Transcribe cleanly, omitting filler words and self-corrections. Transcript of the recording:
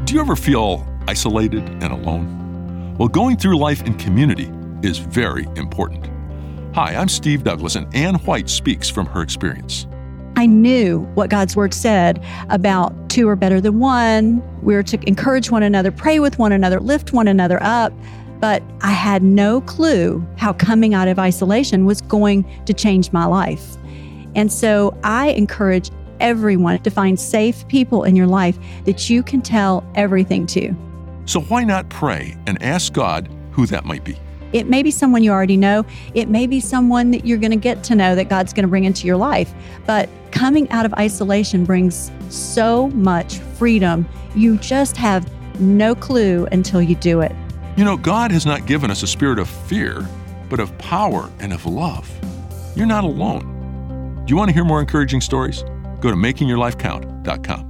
Do you ever feel isolated and alone? Well, going through life in community is very important. Hi, I'm Steve Douglas, and Ann White speaks from her experience. I knew what God's Word said about two are better than one. We're to encourage one another, pray with one another, lift one another up. But I had no clue how coming out of isolation was going to change my life. And so I encourage everyone to find safe people in your life that you can tell everything to. So why not pray and ask God who that might be? It may be someone you already know. It may be someone that you're going to get to know that God's going to bring into your life. But coming out of isolation brings so much freedom. You just have no clue until you do it. You know, God has not given us a spirit of fear, but of power and of love. You're not alone. Do you want to hear more encouraging stories? Go to makingyourlifecount.com.